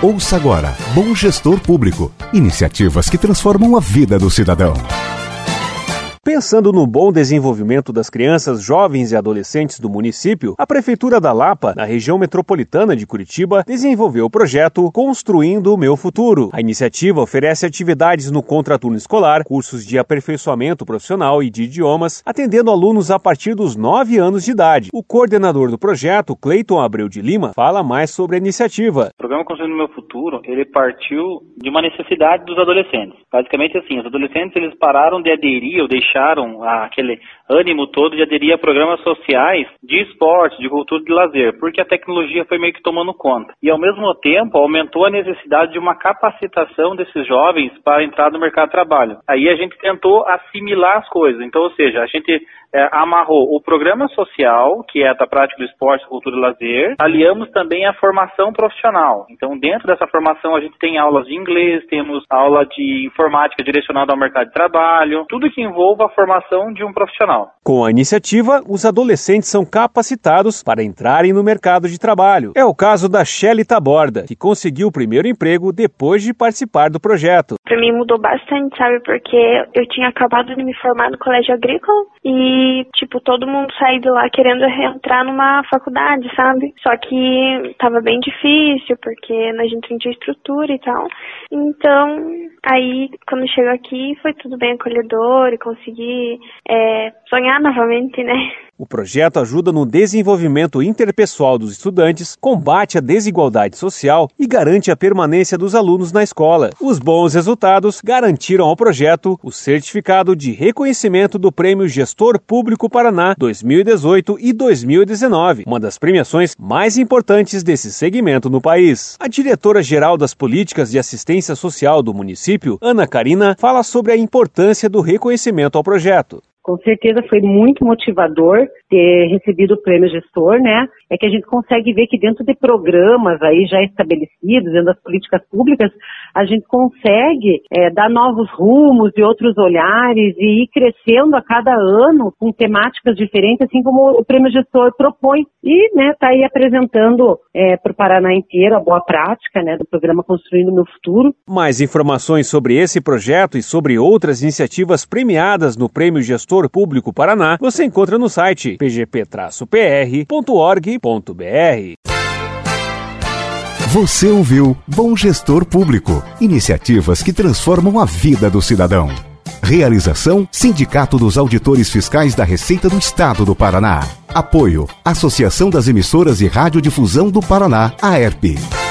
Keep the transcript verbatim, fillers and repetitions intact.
Ouça agora Bom Gestor Público. Iniciativas que transformam a vida do cidadão. Pensando no bom desenvolvimento das crianças, jovens e adolescentes do município, a Prefeitura da Lapa, na região metropolitana de Curitiba, desenvolveu o projeto Construindo o Meu Futuro. A iniciativa oferece atividades no contraturno escolar, cursos de aperfeiçoamento profissional e de idiomas, atendendo alunos a partir dos nove anos de idade. O coordenador do projeto, Cleiton Abreu de Lima, fala mais sobre a iniciativa. O programa Construindo o Meu Futuro, ele partiu de uma necessidade dos adolescentes. Basicamente assim, os adolescentes eles pararam de aderir ou deixar deixaram aquele ânimo todo de aderir a programas sociais de esporte, de cultura e de lazer, porque a tecnologia foi meio que tomando conta. E, ao mesmo tempo, aumentou a necessidade de uma capacitação desses jovens para entrar no mercado de trabalho. Aí a gente tentou assimilar as coisas. Então, ou seja, a gente é, amarrou o programa social, que é da prática do esporte, cultura e lazer, aliamos também a formação profissional. Então, dentro dessa formação, a gente tem aulas de inglês, temos aula de informática direcionada ao mercado de trabalho, tudo que envolva a formação de um profissional. Com a iniciativa, os adolescentes são capacitados para entrarem no mercado de trabalho. É o caso da Shelly Taborda, que conseguiu o primeiro emprego depois de participar do projeto. Para mim mudou bastante, sabe? Porque eu tinha acabado de me formar no colégio agrícola e, tipo, todo mundo saiu de lá querendo entrar numa faculdade, sabe? Só que tava bem difícil, porque a gente não tinha estrutura e tal. Então, aí, quando chegou aqui, foi tudo bem acolhedor e consegui é, sonhar novamente, né? O projeto ajuda no desenvolvimento interpessoal dos estudantes, combate a desigualdade social e garante a permanência dos alunos na escola. Os bons resultados garantiram ao projeto o certificado de reconhecimento do Prêmio Gestor Público Paraná dois mil e dezoito e dois mil e dezenove, uma das premiações mais importantes desse segmento no país. A diretora-geral das Políticas de Assistência Social do município, Ana Karina, fala sobre a importância do reconhecimento ao projeto. Com certeza foi muito motivador ter recebido o prêmio gestor, né? É que a gente consegue ver que dentro de programas aí já estabelecidos, dentro das políticas públicas, a gente consegue é, dar novos rumos e outros olhares e ir crescendo a cada ano com temáticas diferentes, assim como o prêmio gestor propõe. E, né, tá aí apresentando é, para o Paraná inteiro a boa prática, né, do programa Construindo o Meu Futuro. Mais informações sobre esse projeto e sobre outras iniciativas premiadas no Prêmio Gestor Público Paraná, você encontra no site p g p traço p r ponto org ponto b r. Você ouviu Bom Gestor Público. Iniciativas que transformam a vida do cidadão. Realização: Sindicato dos Auditores Fiscais da Receita do Estado do Paraná. Apoio: Associação das Emissoras e Radiodifusão do Paraná, A E R P.